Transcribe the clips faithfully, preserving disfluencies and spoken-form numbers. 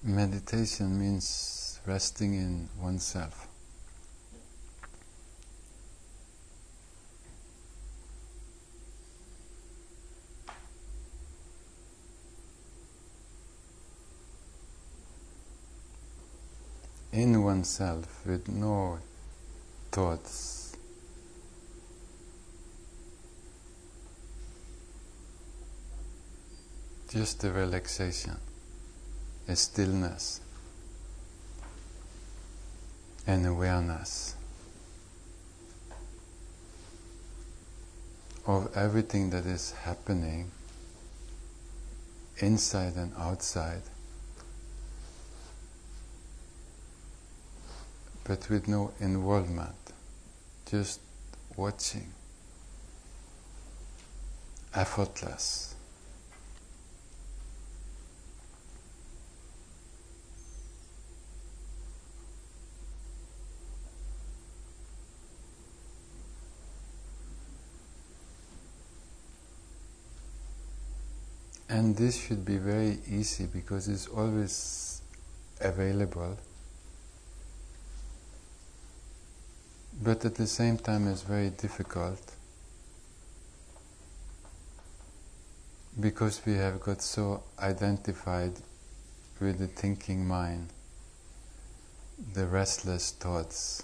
Meditation means resting in oneself. In oneself with no thoughts. Just a relaxation, a stillness, an awareness of everything that is happening inside and outside, but with no involvement, just watching, effortless. And this should be very easy because it's always available, but at the same time it's very difficult because we have got so identified with the thinking mind, the restless thoughts.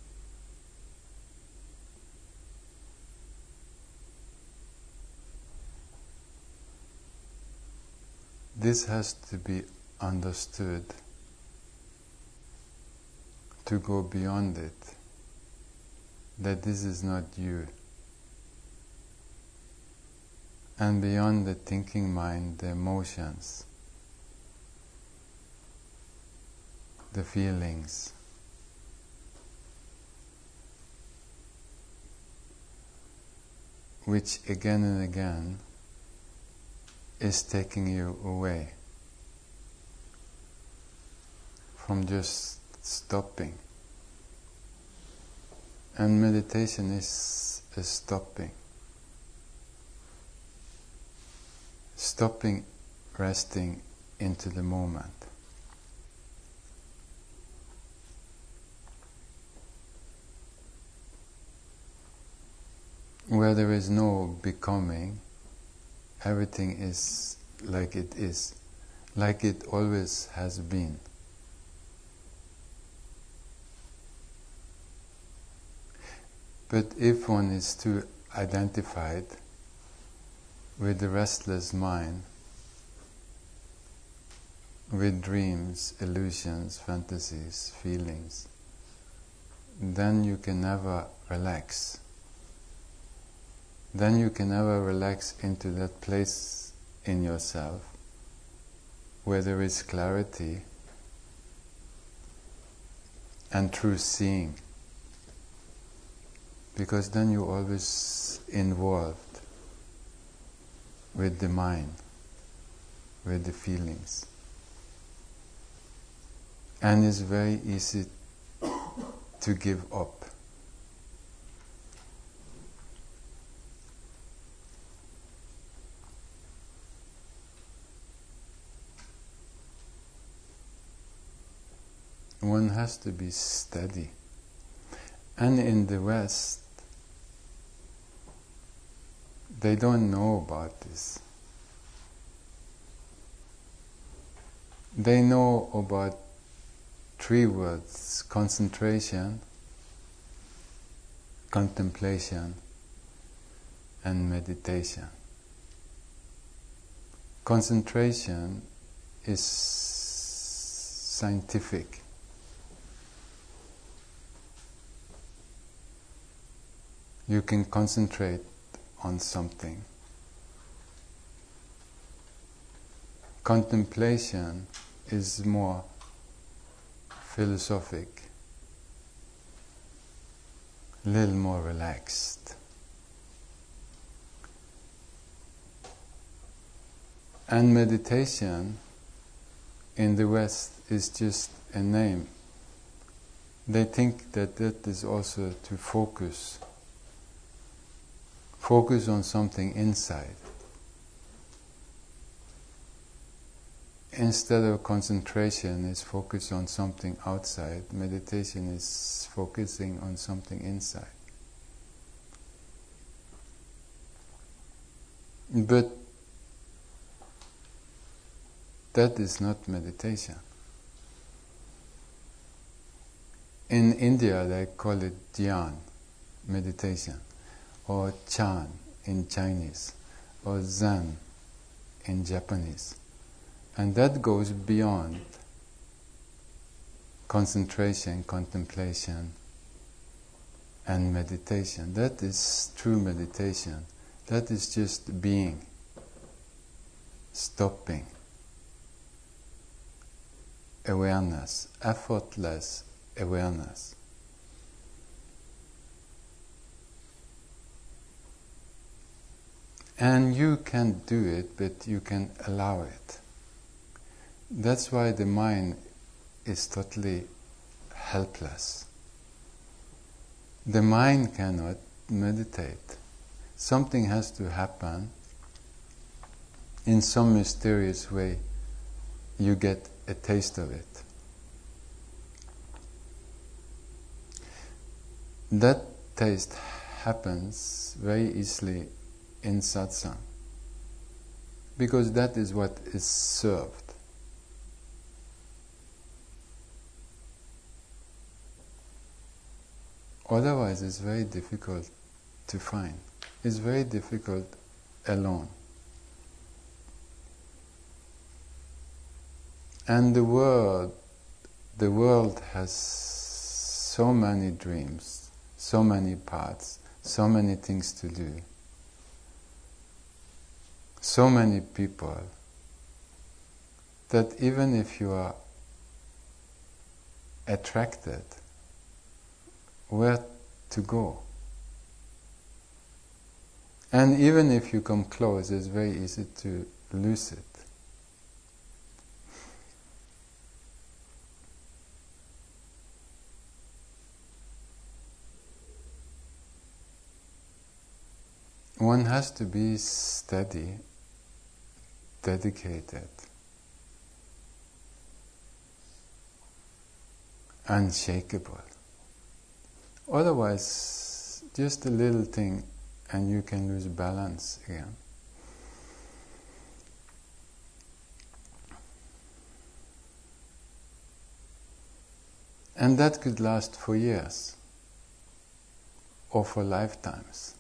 This has to be understood to go beyond it, that this is not you. And beyond the thinking mind, the emotions, the feelings, which again and again is taking you away from just stopping. And meditation is a stopping. Stopping, resting into the moment. Where there is no becoming, everything is like it is, like it always has been. But if one is too identified with the restless mind, with dreams, illusions, fantasies, feelings, then you can never relax. Then you can never relax into that place in yourself where there is clarity and true seeing. Because then you're always involved with the mind, with the feelings. And it's very easy to give up. One has to be steady. And in the West, they don't know about this. They know about three words: concentration, contemplation, and meditation. Concentration is scientific. You can concentrate on something. Contemplation is more philosophic, a little more relaxed. And meditation in the West is just a name. They think that that is also to focus. Focus on something inside. instead of concentration is focused on something outside, meditation is focusing on something inside. But that is not meditation. In India they call it dhyan, meditation, or chan in Chinese, or zen in Japanese. And that goes beyond concentration, contemplation, and meditation. That is true meditation. That is just being, stopping, awareness, effortless awareness. And you can't do it, but you can allow it. That's why the mind is totally helpless. The mind cannot meditate. Something has to happen in some mysterious way. You get a taste of it. That taste happens very easily in satsang, because that is what is served. Otherwise it's very difficult to find. It's very difficult alone. And the world, the world has so many dreams, so many paths, so many things to do, so many people, that even if you are attracted, where to go? And even if you come close, it's very easy to lose it. One has to be steady, dedicated, unshakable. Otherwise, just a little thing and you can lose balance again. And that could last for years or for lifetimes.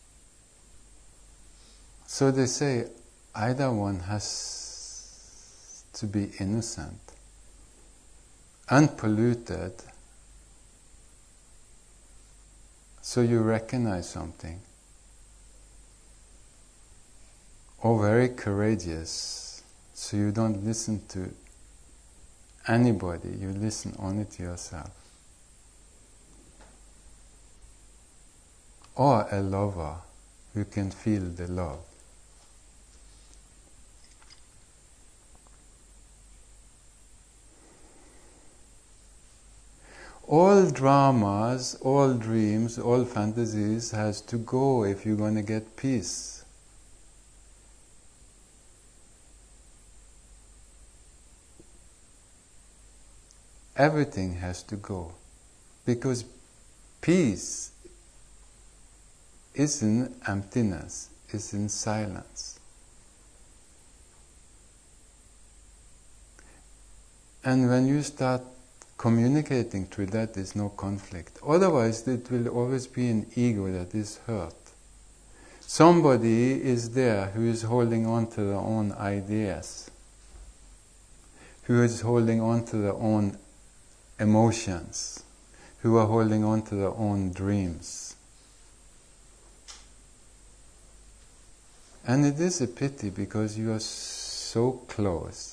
So they say either one has to be innocent, unpolluted, so you recognize something, or very courageous, so you don't listen to anybody, you listen only to yourself. Or a lover who can feel the love. All dramas, all dreams, all fantasies has to go if you're going to get peace. Everything has to go, because peace is in emptiness, is in silence. And when you start communicating through that, there's no conflict. Otherwise, it will always be an ego that is hurt. Somebody is there who is holding on to their own ideas, who is holding on to their own emotions, who are holding on to their own dreams. And it is a pity, because you are so close,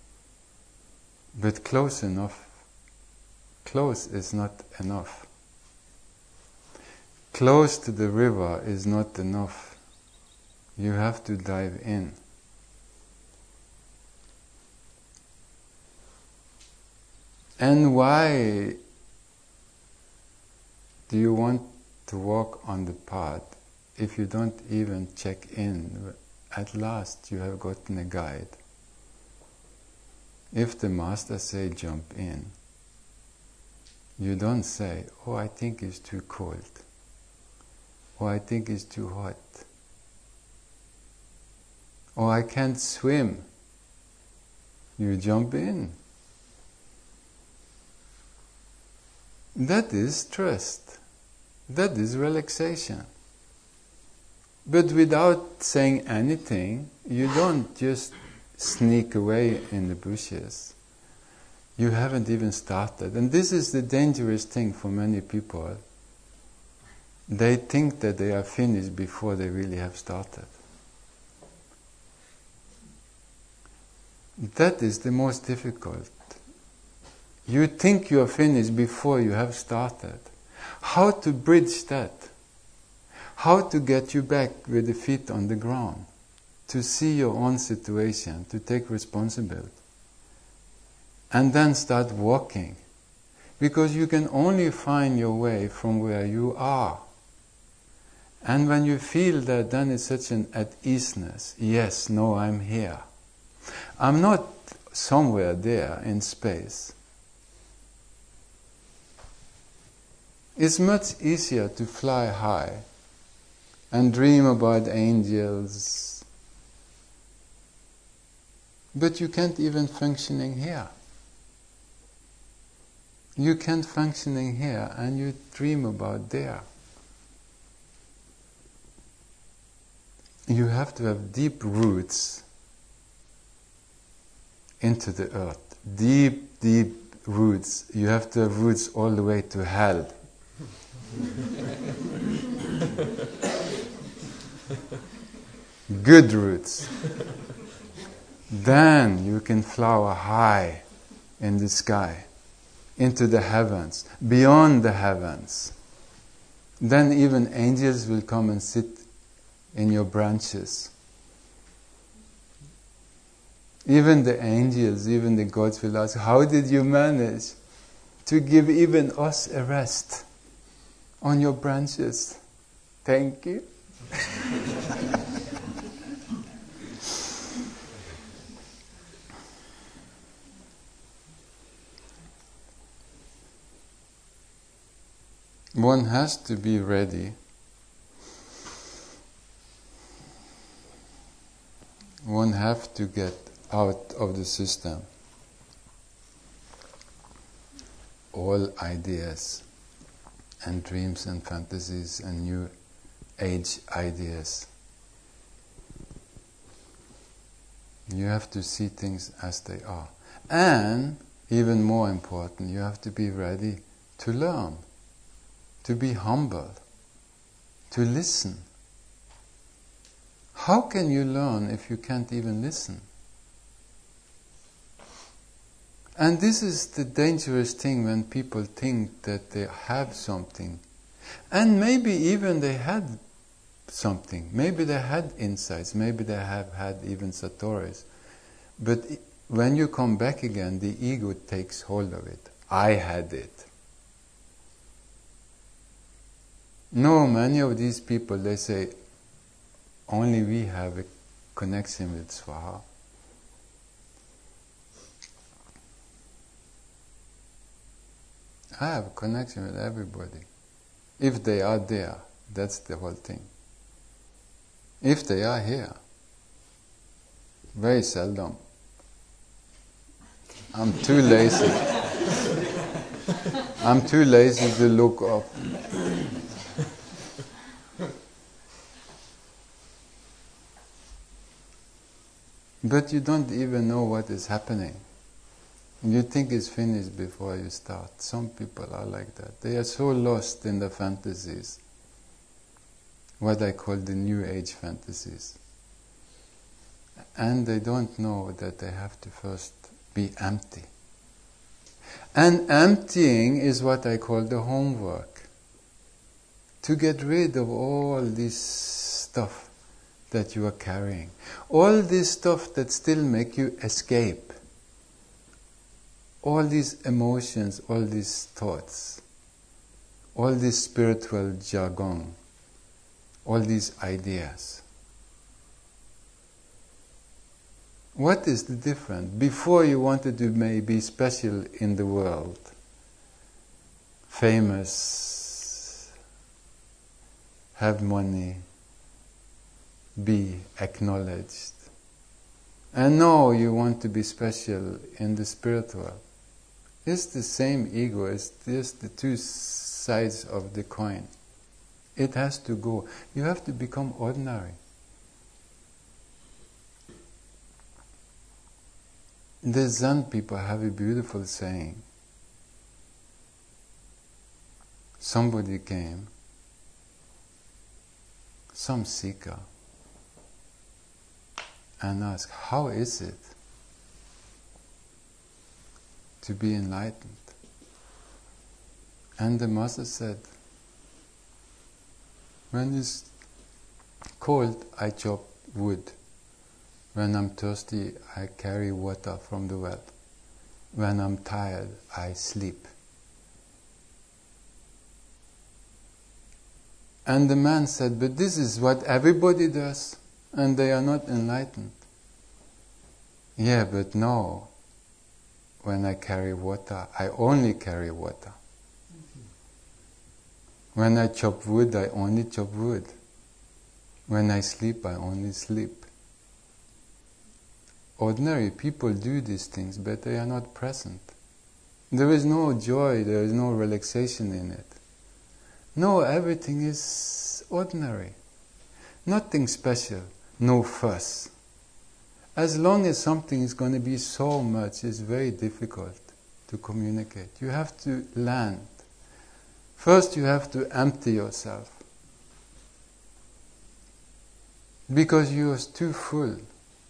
but close enough. Close is not enough. Close to the river is not enough. You have to dive in. And why do you want to walk on the path if you don't even check in? At last you have gotten a guide. If the master say jump in, you don't say, oh, I think it's too cold, or I think it's too hot, or I can't swim. You jump in. That is trust. That is relaxation. But without saying anything, you don't just sneak away in the bushes. You haven't even started. And this is the dangerous thing for many people. They think that they are finished before they really have started. That is the most difficult. You think you are finished before you have started. How to bridge that? How to get you back with the feet on the ground? To see your own situation, to take responsibility. And then start walking. Because you can only find your way from where you are. And when you feel that, then it's such an at easeness. Yes, no, I'm here. I'm not somewhere there in space. It's much easier to fly high and dream about angels. But you can't even functioning here. You can't functioning here and you dream about there. You have to have deep roots into the earth. Deep, deep roots. You have to have roots all the way to hell. Good roots. Then you can flower high in the sky, into the heavens, beyond the heavens. Then even angels will come and sit in your branches. Even the angels, even the gods will ask, how did you manage to give even us a rest on your branches? Thank you. One has to be ready. One have to get out of the system all ideas and dreams and fantasies and new age ideas. You have to see things as they are. And, even more important, you have to be ready to learn, to be humble, to listen. How can you learn if you can't even listen? And this is the dangerous thing when people think that they have something. And maybe even they had something. Maybe they had insights. Maybe they have had even satoris. But when you come back again, the ego takes hold of it. I had it. No, many of these people, they say, only we have a connection with Swaha. I have a connection with everybody. If they are there, that's the whole thing. If they are here, very seldom. I'm too lazy. I'm too lazy to look up. But you don't even know what is happening. You think it's finished before you start. Some people are like that. They are so lost in the fantasies, what I call the New Age fantasies. And they don't know that they have to first be empty. And emptying is what I call the homework. To get rid of all this stuff that you are carrying. All this stuff that still make you escape. All these emotions, all these thoughts, all this spiritual jargon, all these ideas. What is the difference? Before you wanted to maybe be special in the world, famous, have money, be acknowledged. And now you want to be special in the spirit world. It's the same ego, it's just the two sides of the coin. It has to go. You have to become ordinary. The Zen people have a beautiful saying. Somebody came, some seeker, and asked, how is it to be enlightened? And the master said, when it's cold, I chop wood. When I'm thirsty, I carry water from the well. When I'm tired, I sleep. And the man said, but this is what everybody does, and they are not enlightened. Yeah, but no. When I carry water, I only carry water. When I chop wood, I only chop wood. When I sleep, I only sleep. Ordinary people do these things, but they are not present. There is no joy, there is no relaxation in it. No, everything is ordinary. Nothing special, no fuss. As long as something is going to be so much, it's very difficult to communicate. You have to land. First you have to empty yourself. Because you are too full.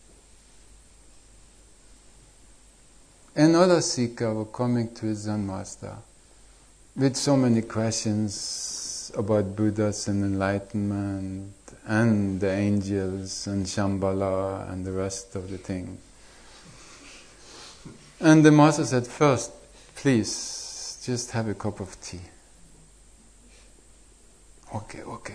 Another seeker was coming to his Zen master with so many questions about Buddhas and enlightenment and the angels and Shambhala and the rest of the thing. And the master said, first, please, just have a cup of tea. Okay, okay,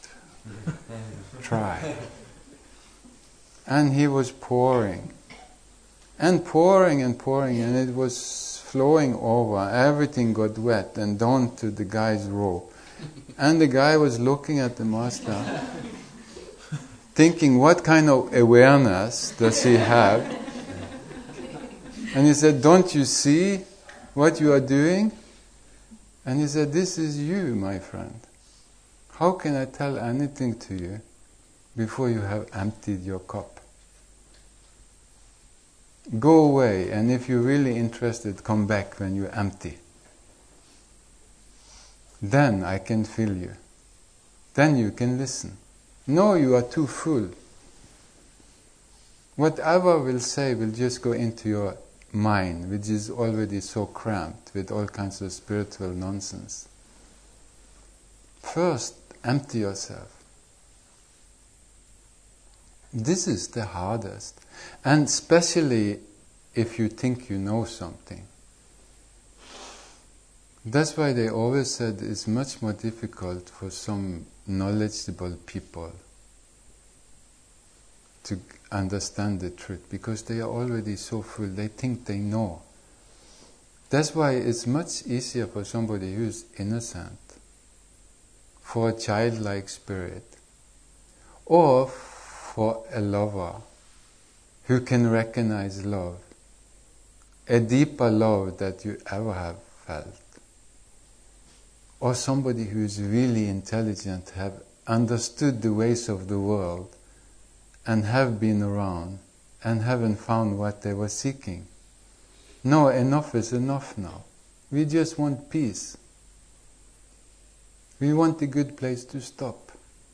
try. And he was pouring. And pouring and pouring, and it was flowing over. Everything got wet and down to the guy's robe. And the guy was looking at the master, thinking, what kind of awareness does he have? And he said, don't you see what you are doing? And he said, this is you, my friend. How can I tell anything to you before you have emptied your cup? Go away, and if you're really interested, come back when you're empty. Then I can feel you. Then you can listen. No, you are too full. Whatever we'll say will just go into your mind, which is already so cramped with all kinds of spiritual nonsense. First, empty yourself. This is the hardest. And especially if you think you know something. That's why they always said it's much more difficult for some knowledgeable people to understand the truth, because they are already so full, they think they know. That's why it's much easier for somebody who's innocent, for a childlike spirit, or for a lover who can recognize love, a deeper love that you ever have felt, or somebody who is really intelligent, have understood the ways of the world and have been around and haven't found what they were seeking. No, enough is enough now. We just want peace. We want a good place to stop.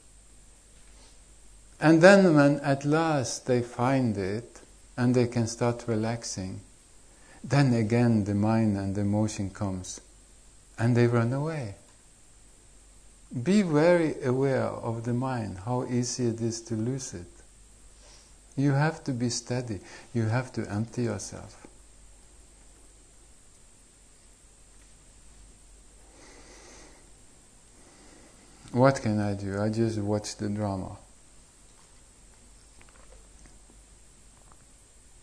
And then when at last they find it and they can start relaxing, then again the mind and the emotion comes and they run away. Be very aware of the mind, how easy it is to lose it. You have to be steady. You have to empty yourself. What can I do? I just watch the drama.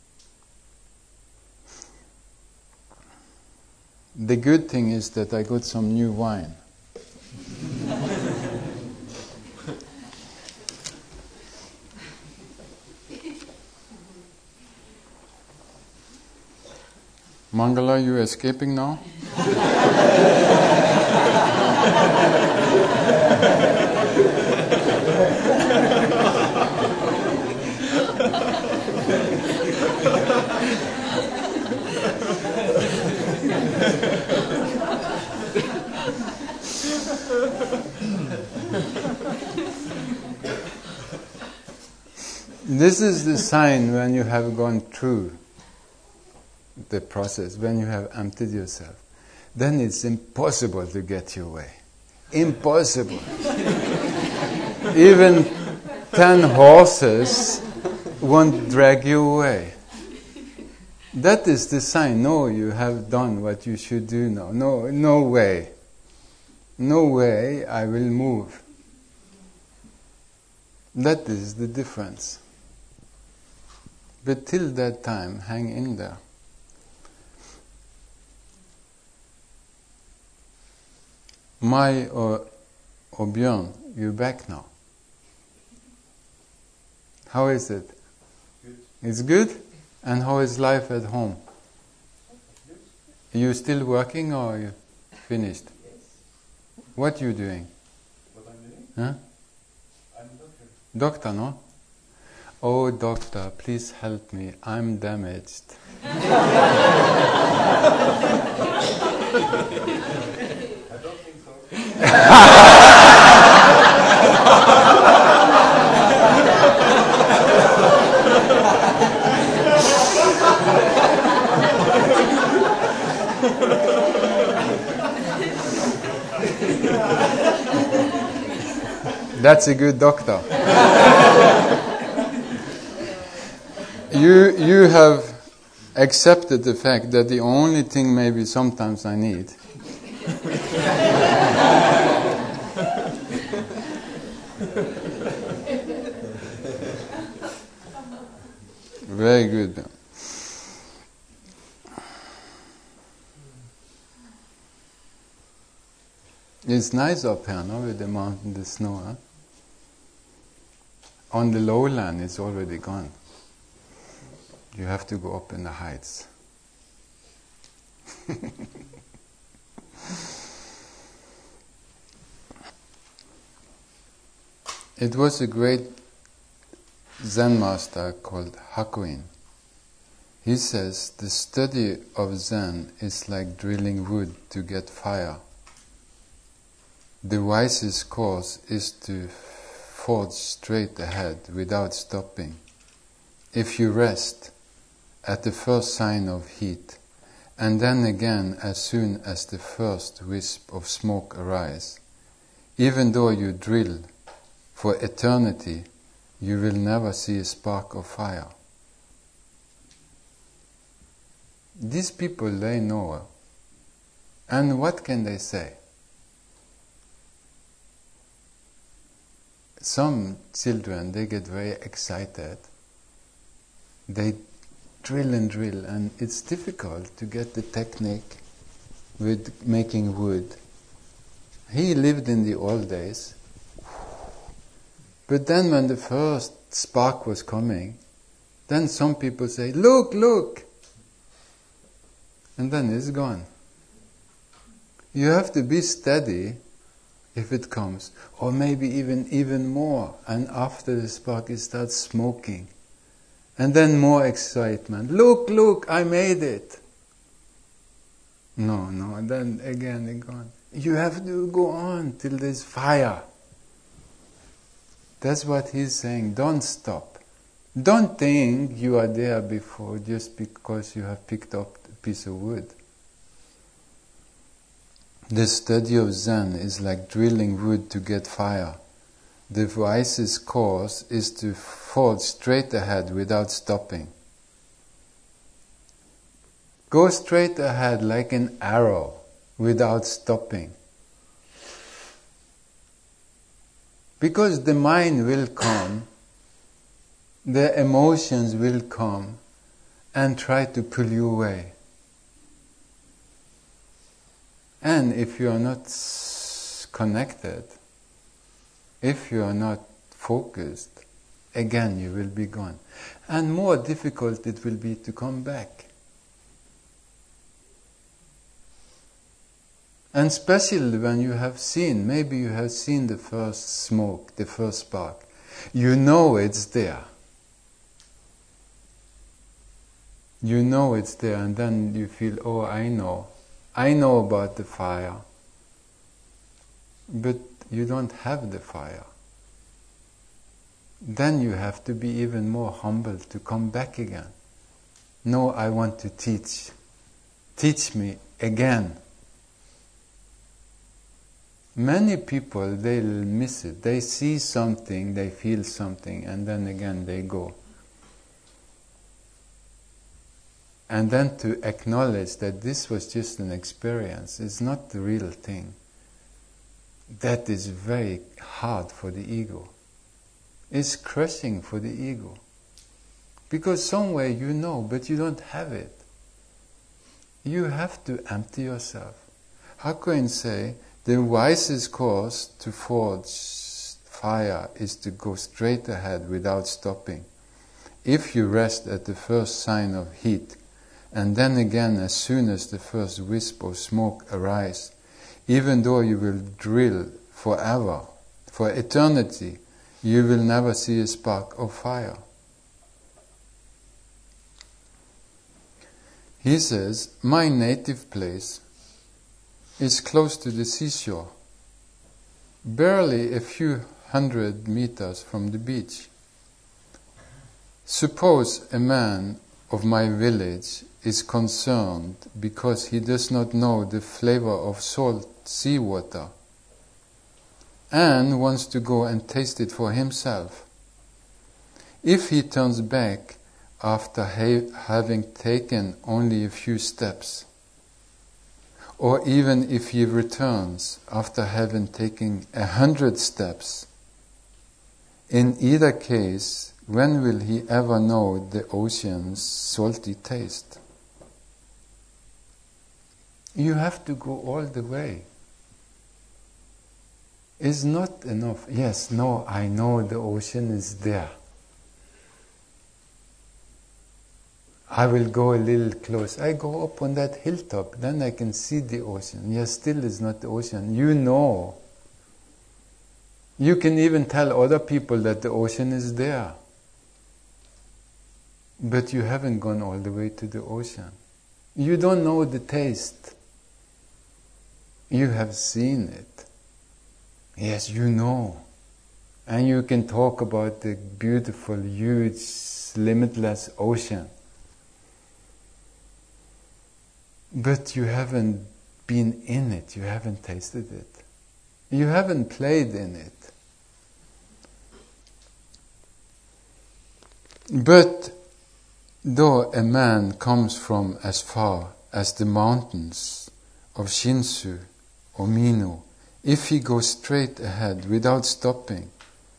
The good thing is that I got some new wine. Mangala, you escaping now? This is the sign when you have gone through the process, when you have emptied yourself. Then it's impossible to get your way. Impossible. Even ten horses won't drag you away. That is the sign. No, you have done what you should do now. No, no way. No way I will move. That is the difference. But till that time, hang in there. Mai or, or Björn, you're back now. How is it? Good. It's good? And how is life at home? Are you still working or are you finished? Yes. What are you doing? What I'm doing? Huh? I'm a doctor. Doctor, no? Oh, doctor, please help me. I'm damaged. I don't think so. That's a good doctor. you you have accepted the fact that the only thing maybe sometimes I need very good. It's nice up here, no, with the mountain, the snow. Huh? On the lowland, it's already gone. You have to go up in the heights. It was a great Zen master called Hakuin. He says the study of Zen is like drilling wood to get fire. The wisest course is to forge straight ahead without stopping. If you rest at the first sign of heat, and then again as soon as the first wisp of smoke arises, even though you drill for eternity, you will never see a spark of fire. These people, they know. And what can they say? Some children, they get very excited. They drill and drill, and it's difficult to get the technique with making wood. He lived in the old days. But then when the first spark was coming, then some people say, look, look! And then it's gone. You have to be steady if it comes, or maybe even even more, and after the spark it starts smoking. And then more excitement. Look, look, I made it. No, no, and then again it's gone. You have to go on till there's fire. That's what he's saying. Don't stop. Don't think you are there before just because you have picked up a piece of wood. The study of Zen is like drilling wood to get fire. The wisest course is to forge straight ahead without stopping. Go straight ahead like an arrow without stopping. Because the mind will come, the emotions will come and try to pull you away. And if you are not s- connected, if you are not focused, again you will be gone. And more difficult it will be to come back. And especially when you have seen, maybe you have seen the first smoke, the first spark. You know it's there. You know it's there, and then you feel, oh, I know. I know about the fire. But you don't have the fire. Then you have to be even more humble to come back again. No, I want to teach. Teach me again. Many people, they'll miss it. They see something, they feel something, and then again they go. And then to acknowledge that this was just an experience, it's not the real thing. That is very hard for the ego. It's crushing for the ego. Because somewhere you know, but you don't have it. You have to empty yourself. Hakuin say, the wisest course to forge fire is to go straight ahead without stopping. If you rest at the first sign of heat, and then again as soon as the first wisp of smoke arises, even though you will drill forever, for eternity, you will never see a spark of fire. He says, my native place is close to the seashore, barely a few hundred meters from the beach. Suppose a man of my village is concerned because he does not know the flavor of salt seawater and wants to go and taste it for himself. If he turns back after ha- having taken only a few steps, or even if he returns after having taken a hundred steps, in either case, when will he ever know the ocean's salty taste? You have to go all the way. It's not enough. Yes, no, I know the ocean is there. I will go a little close. I go up on that hilltop, then I can see the ocean. Yes, still it's not the ocean. You know. You can even tell other people that the ocean is there. But you haven't gone all the way to the ocean. You don't know the taste. You have seen it. Yes, you know. And you can talk about the beautiful, huge, limitless ocean. But you haven't been in it, you haven't tasted it. You haven't played in it. But though a man comes from as far as the mountains of Shinsu or Mino, if he goes straight ahead without stopping,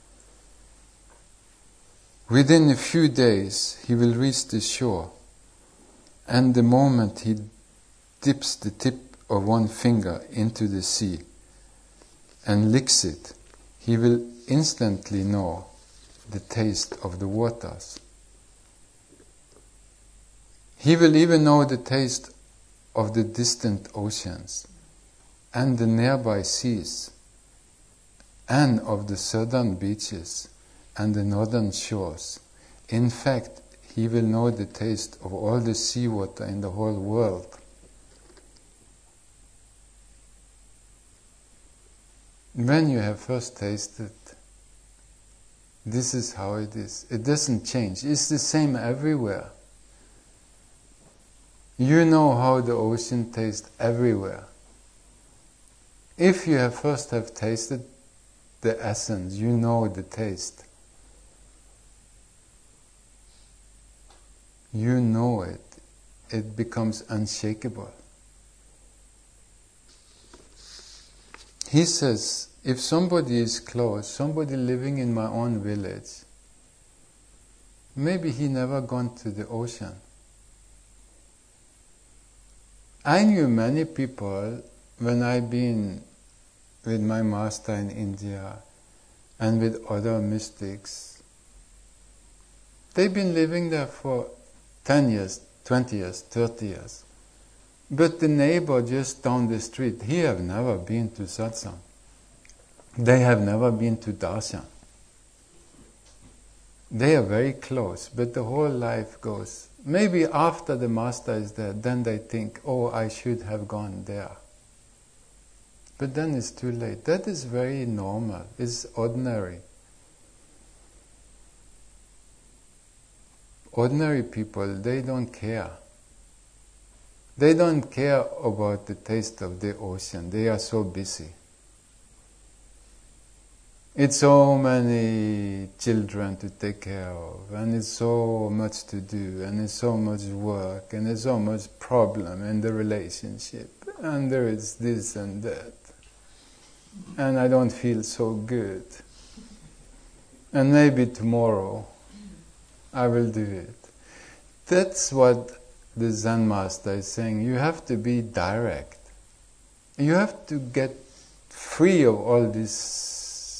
within a few days he will reach the shore, and the moment he dips the tip of one finger into the sea and licks it, he will instantly know the taste of the waters. He will even know the taste of the distant oceans and the nearby seas, and of the southern beaches and the northern shores. In fact, he will know the taste of all the seawater in the whole world. When you have first tasted, this is how it is. It doesn't change. It's the same everywhere. You know how the ocean tastes everywhere. If you have first have tasted the essence, you know the taste. You know it. It becomes unshakable. He says, if somebody is close, somebody living in my own village, maybe he never gone to the ocean. I knew many people when I've been with my master in India and with other mystics, they've been living there for ten years, twenty years, thirty years. But the neighbor just down the street, he have never been to satsang. They have never been to darshan. They are very close, but the whole life goes. Maybe after the master is there, then they think, oh, I should have gone there. But then it's too late. That is very normal. It's ordinary. Ordinary people, they don't care. They don't care about the taste of the ocean. They are so busy. It's so many children to take care of, and it's so much to do, and it's so much work, and there's so much problem in the relationship, and there is this and that. And I don't feel so good. And maybe tomorrow I will do it. That's what the Zen master is saying. You have to be direct. You have to get free of all these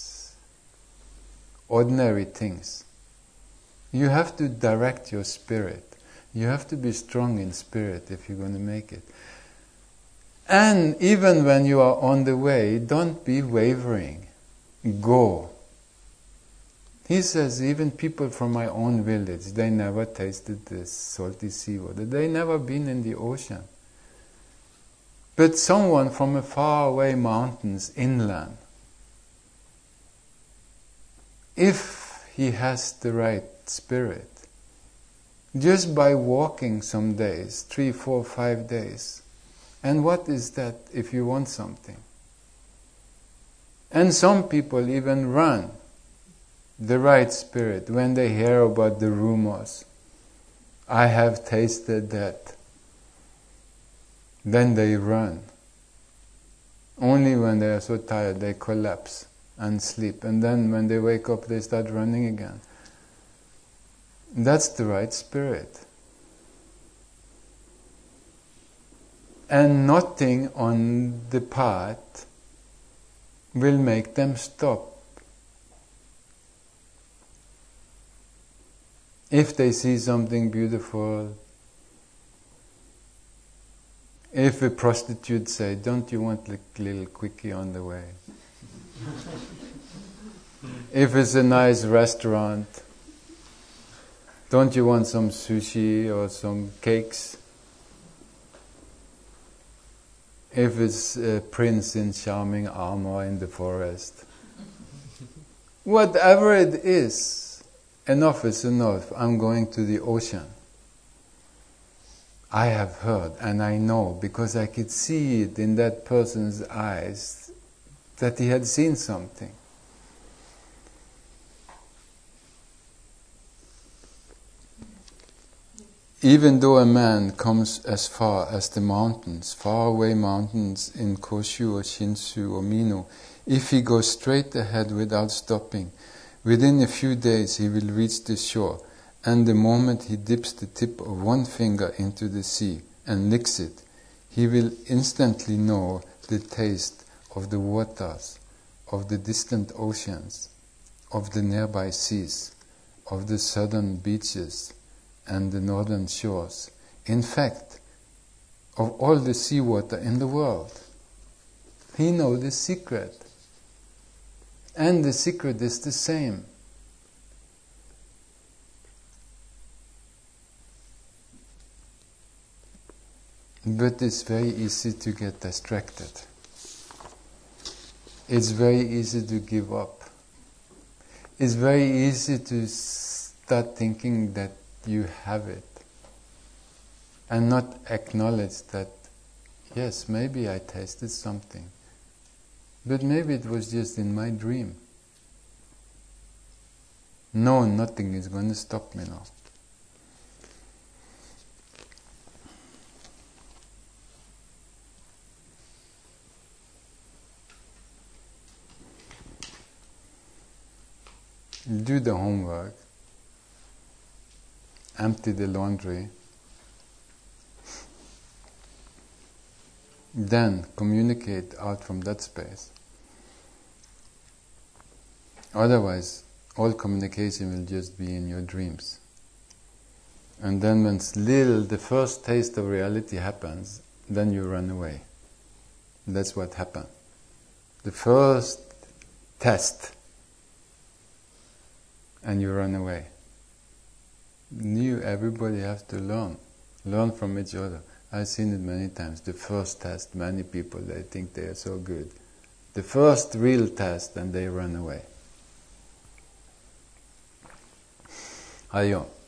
ordinary things. You have to direct your spirit. You have to be strong in spirit if you're going to make it. And even when you are on the way, don't be wavering. Go. He says, even people from my own village, they never tasted this salty seawater. They never been in the ocean. But someone from a faraway mountains inland, if he has the right spirit, just by walking some days, three, four, five days, and what is that if you want something? And some people even run the right spirit when they hear about the rumors. I have tasted that. Then they run. Only when they are so tired they collapse and sleep. And then when they wake up they start running again. That's the right spirit. And nothing on the path will make them stop. If they see something beautiful, if a prostitute say, don't you want a little quickie on the way? If it's a nice restaurant, don't you want some sushi or some cakes? If it's a prince in charming armor in the forest. Whatever it is, enough is enough. I'm going to the ocean. I have heard and I know because I could see it in that person's eyes that he had seen something. Even though a man comes as far as the mountains, faraway mountains in Koshu or Shinsu or Mino, if he goes straight ahead without stopping, within a few days he will reach the shore, and the moment he dips the tip of one finger into the sea and licks it, he will instantly know the taste of the waters, of the distant oceans, of the nearby seas, of the southern beaches, and the northern shores. In fact, of all the seawater in the world. He knows the secret. And the secret is the same. But it's very easy to get distracted. It's very easy to give up. It's very easy to start thinking that you have it and not acknowledge that, yes, maybe I tasted something, but maybe it was just in my dream. No, nothing is going to stop me now. Do the homework. Empty the laundry. then communicate out from that space. Otherwise, all communication will just be in your dreams. And then when little, the first taste of reality happens, then you run away. That's what happened. The first test, and you run away. New, everybody has to learn. Learn from each other. I've seen it many times. The first test, many people, they think they are so good. The first real test, and they run away. Ayo.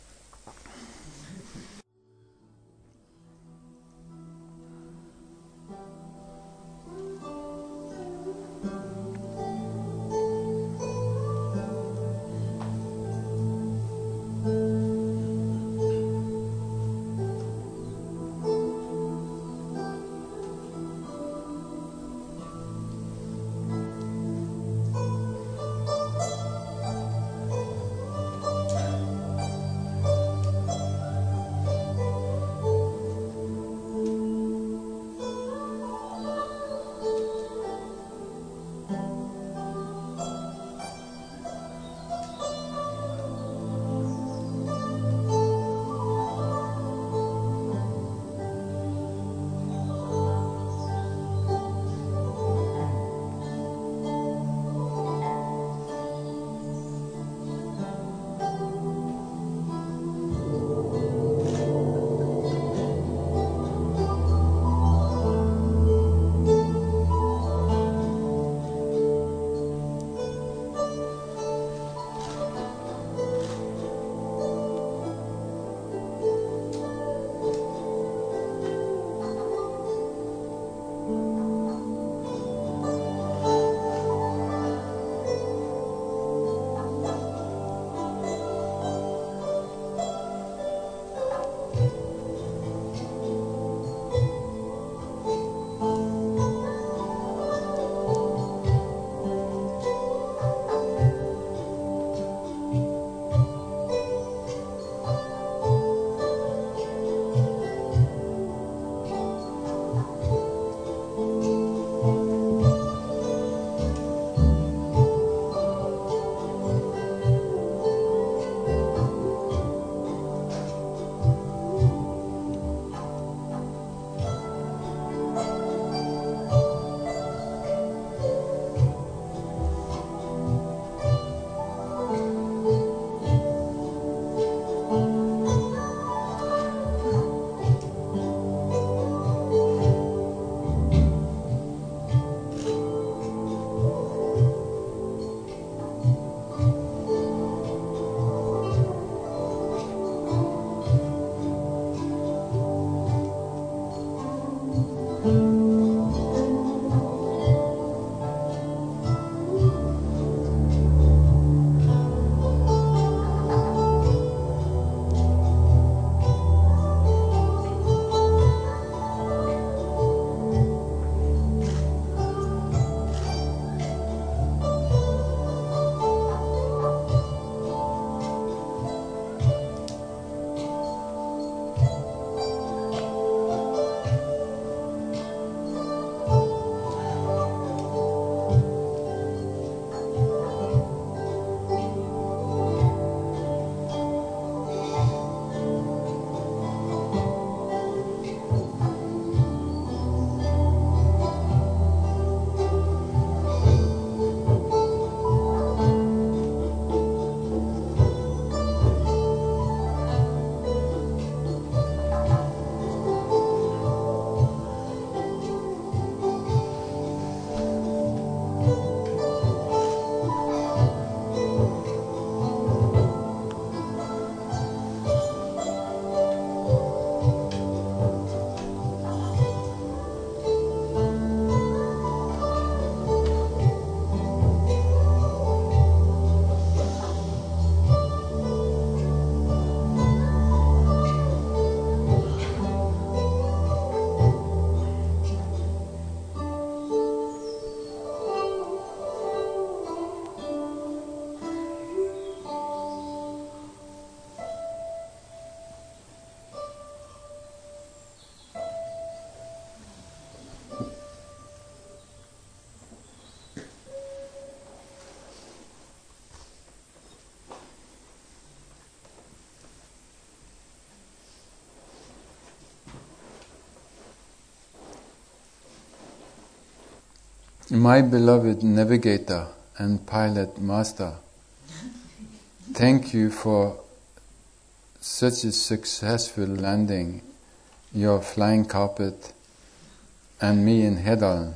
My beloved navigator and pilot master, thank you for such a successful landing, your flying carpet and me in Hedalen.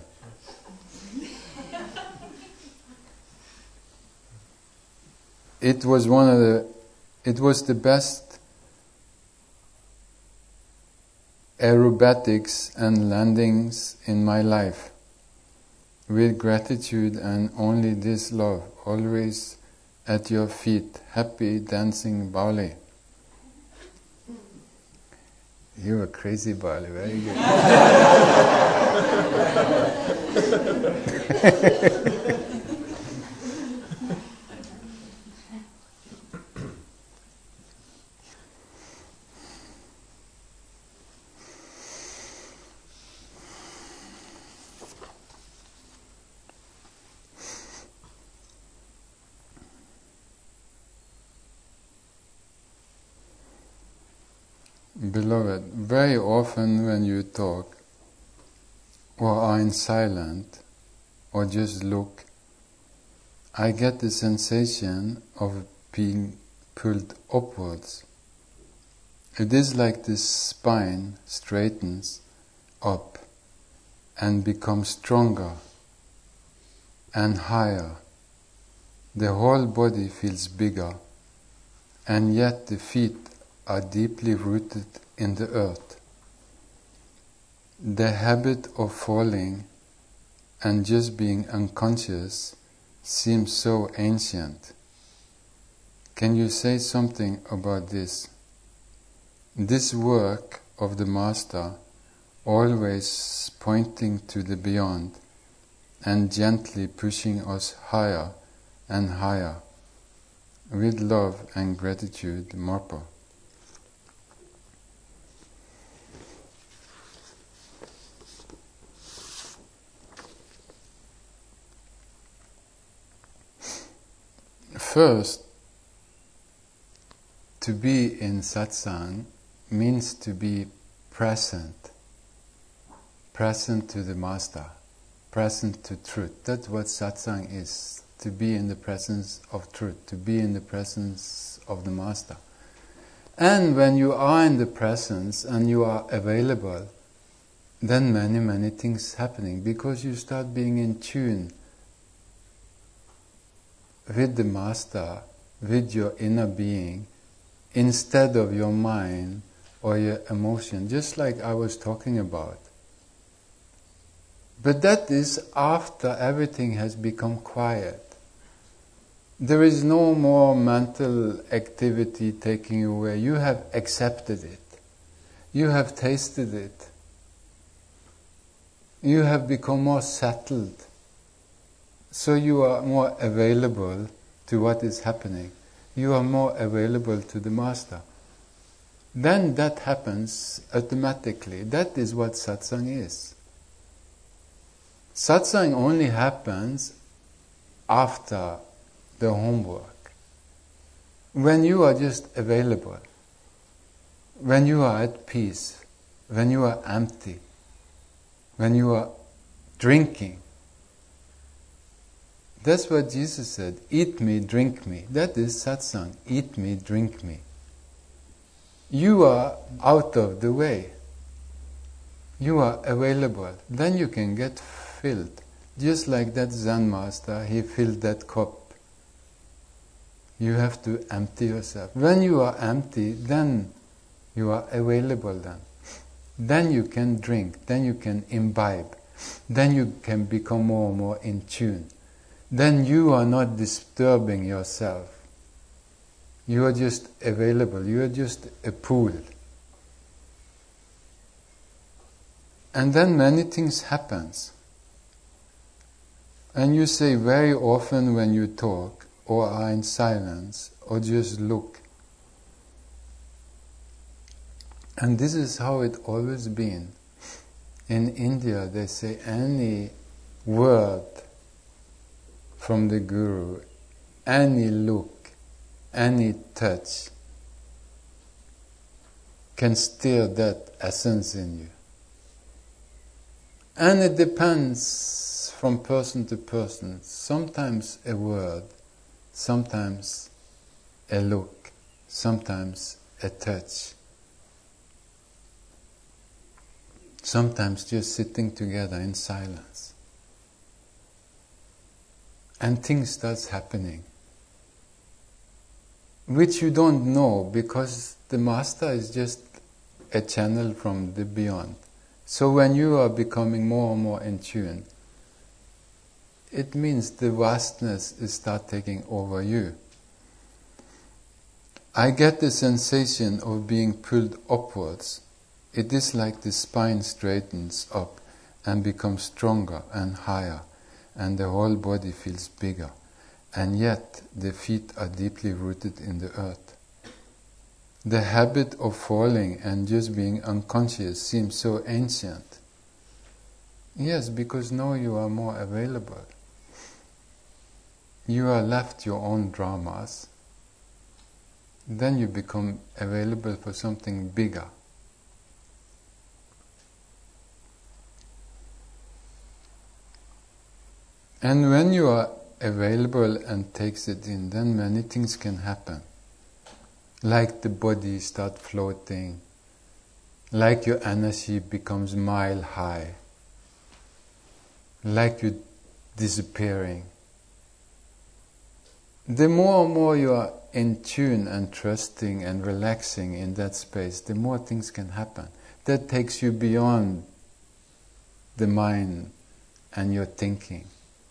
It was one of the, it was the best aerobatics and landings in my life. With gratitude and only this love, always at your feet, happy dancing Bali. You were crazy Bali, very good. Beloved, very often when you talk, or are in silent, or just look, I get the sensation of being pulled upwards. It is like the spine straightens up and becomes stronger and higher. The whole body feels bigger, and yet the feet are deeply rooted in the earth. The habit of falling and just being unconscious seems so ancient. Can you say something about this? This work of the Master, always pointing to the beyond and gently pushing us higher and higher. With love and gratitude, Marpa. First, to be in satsang means to be present, present to the Master, present to truth. That's what satsang is, to be in the presence of truth, to be in the presence of the Master. And when you are in the presence and you are available, then many, many things happening, because you start being in tune with the Master, with your inner being, instead of your mind or your emotion, just like I was talking about. But that is after everything has become quiet. There is no more mental activity taking you away. You have accepted it. You have tasted it. You have become more settled. So you are more available to what is happening. You are more available to the Master. Then that happens automatically. That is what satsang is. Satsang only happens after the homework. When you are just available, when you are at peace, when you are empty, when you are drinking. That's what Jesus said, eat me, drink me. That is satsang, eat me, drink me. You are out of the way. You are available. Then you can get filled. Just like that Zen master, he filled that cup. You have to empty yourself. When you are empty, then you are available then. Then you can drink, then you can imbibe. Then you can become more and more in tune. Then you are not disturbing yourself. You are just available. You are just a pool. And then many things happens. And you say very often when you talk, or are in silence, or just look. And this is how it always been. In India they say any word from the Guru, any look, any touch can stir that essence in you. And it depends from person to person. Sometimes a word, sometimes a look, sometimes a touch. Sometimes just sitting together in silence. And things starts happening, which you don't know because the Master is just a channel from the beyond. So when you are becoming more and more in tune, it means the vastness is start taking over you. I get the sensation of being pulled upwards. It is like the spine straightens up and becomes stronger and higher, and the whole body feels bigger, and yet the feet are deeply rooted in the earth. The habit of falling and just being unconscious seems so ancient. Yes, because now you are more available. You are left your own dramas. Then you become available for something bigger. And when you are available and takes it in, then many things can happen. Like the body start floating, like your energy becomes mile high, like you disappearing. The more and more you are in tune and trusting and relaxing in that space, the more things can happen. That takes you beyond the mind and your thinking.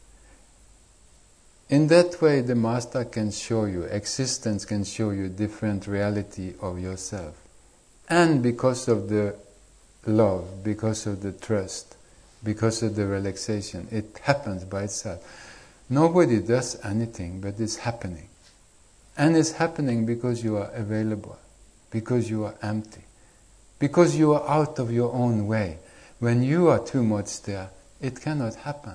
In that way, the Master can show you, existence can show you different reality of yourself. And because of the love, because of the trust, because of the relaxation, it happens by itself. Nobody does anything, but it's happening. And it's happening because you are available, because you are empty, because you are out of your own way. When you are too much there, it cannot happen.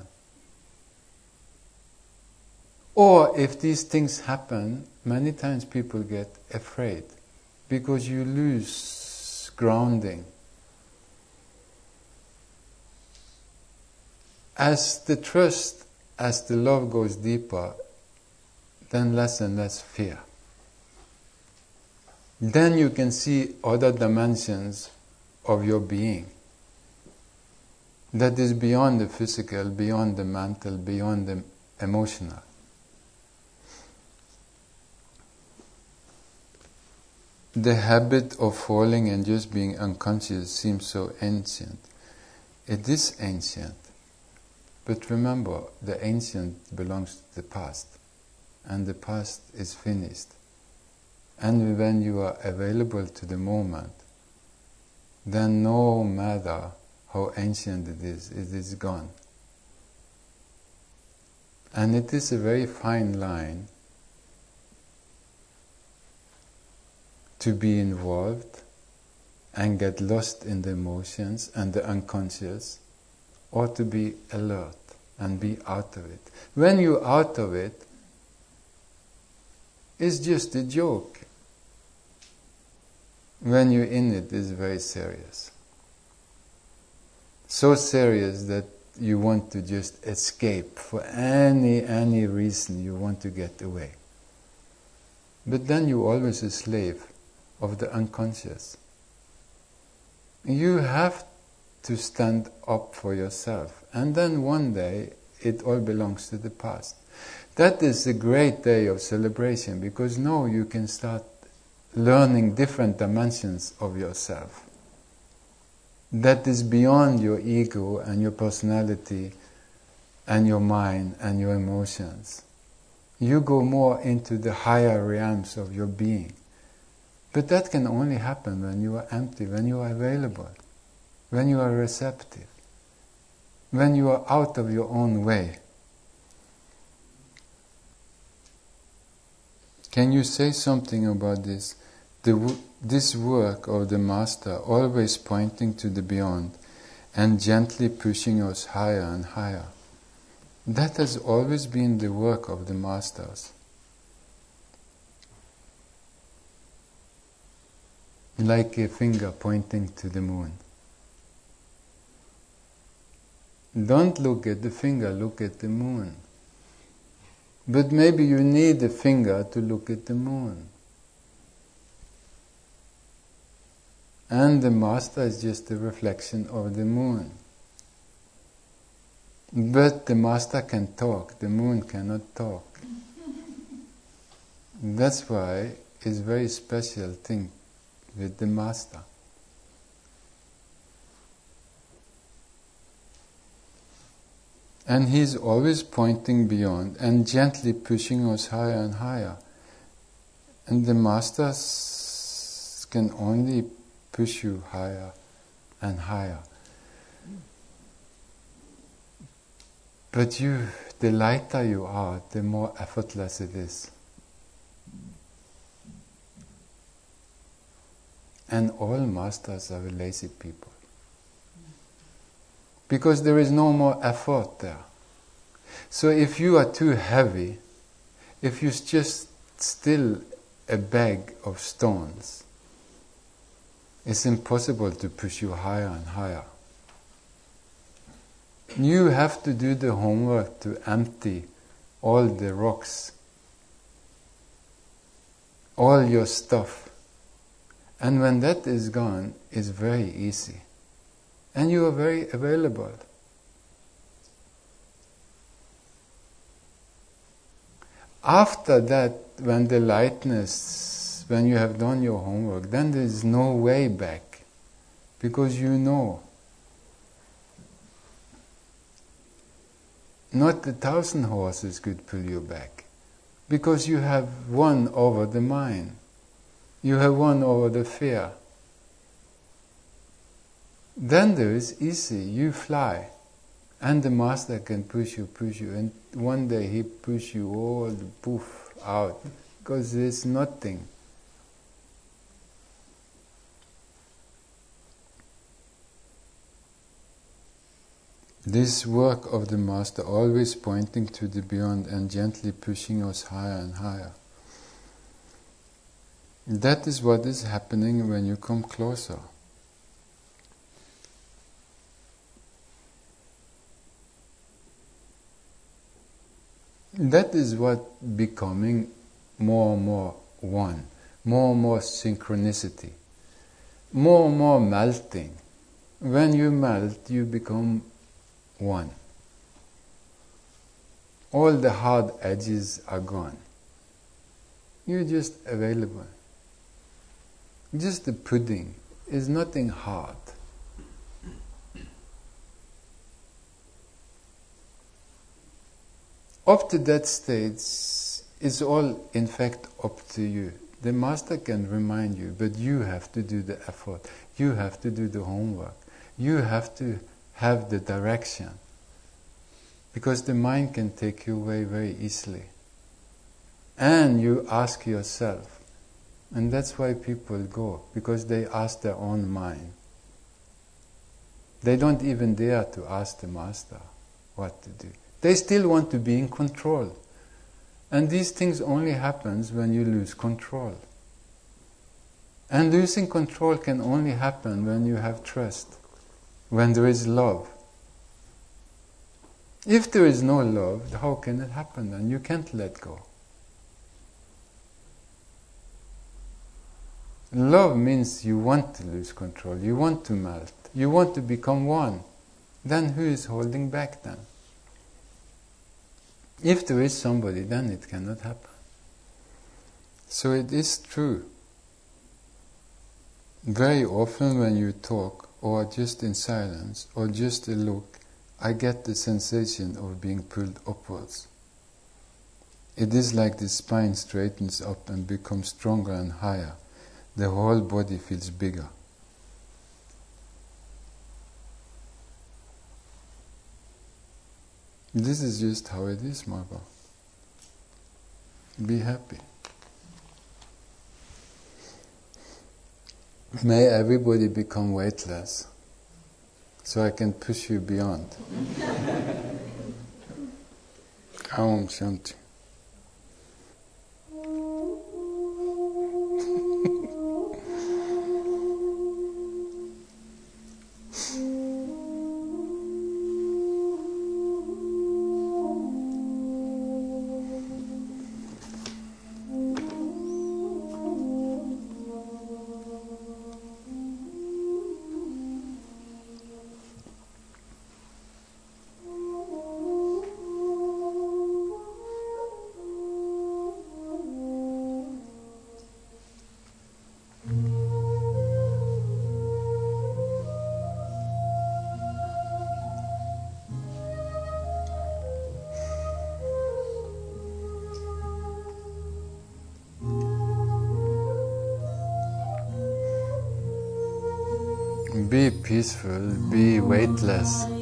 Or if these things happen, many times people get afraid because you lose grounding. As the trust, as the love goes deeper, then less and less fear. Then you can see other dimensions of your being that is beyond the physical, beyond the mental, beyond the emotional. The habit of falling and just being unconscious seems so ancient. It is ancient. But remember, the ancient belongs to the past. And the past is finished. And when you are available to the moment, then no matter how ancient it is, it is gone. And it is a very fine line to be involved and get lost in the emotions and the unconscious, or to be alert and be out of it. When you're out of it, it's just a joke. When you're in it, it's very serious. So serious that you want to just escape for any any reason. You want to get away. But then you're always a slave of the unconscious. You have to stand up for yourself, and then one day it all belongs to the past. That is a great day of celebration, because now you can start learning different dimensions of yourself that is beyond your ego and your personality and your mind and your emotions. You go more into the higher realms of your being. But that can only happen when you are empty, when you are available, when you are receptive, when you are out of your own way. Can you say something about this? The, this work of the Master, always pointing to the beyond and gently pushing us higher and higher. That has always been the work of the Masters. Like a finger pointing to the moon. Don't look at the finger, look at the moon. But maybe you need the finger to look at the moon. And the master is just a reflection of the moon. But the master can talk, the moon cannot talk. That's why it's a very special thing with the master. And he's always pointing beyond and gently pushing us higher and higher. And the master can only push you higher and higher. But you, the lighter you are, the more effortless it is. And all masters are lazy people. Because there is no more effort there. So if you are too heavy, if you're just still a bag of stones, it's impossible to push you higher and higher. You have to do the homework to empty all the rocks, all your stuff. And when that is gone, it's very easy. And you are very available. After that, when the lightness, when you have done your homework, then there is no way back. Because you know. Not the thousand horses could pull you back. Because you have won over the mind. You have won over the fear. Then there is easy, you fly. And the master can push you, push you. And one day he push you all the poof out. Because there's nothing. This work of the master, always pointing to the beyond and gently pushing us higher and higher. That is what is happening when you come closer. That is what becoming more and more one, more and more synchronicity, more and more melting. When you melt, you become one. All the hard edges are gone. You're just available. Just the pudding is nothing hard. Up to that stage, it's all in fact up to you. The master can remind you, but you have to do the effort. You have to do the homework. You have to have the direction. Because the mind can take you away very easily. And you ask yourself. And that's why people go, because they ask their own mind. They don't even dare to ask the master what to do. They still want to be in control. And these things only happens when you lose control. And losing control can only happen when you have trust, when there is love. If there is no love, how can it happen then? You can't let go. Love means you want to lose control, you want to melt, you want to become one. Then who is holding back then? If there is somebody, then it cannot happen. So it is true. Very often when you talk, or just in silence, or just a look, I get the sensation of being pulled upwards. It is like the spine straightens up and becomes stronger and higher. The whole body feels bigger. This is just how it is, Margot. Be happy. May everybody become weightless, so I can push you beyond. Aum Shanti. be peaceful, be weightless.